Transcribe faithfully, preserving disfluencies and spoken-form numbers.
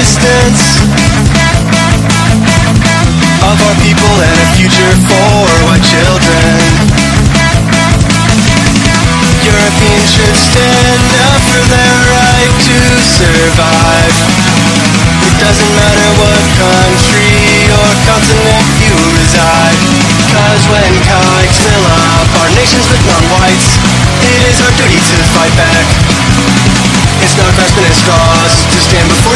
existence of our people and a future for white children. Europeans should stand up for their right to survive. It doesn't matter what country or continent you reside, 'cause when kites fill up our nations with non-whites, it is our duty to fight back. It's not grasping at straws to stand before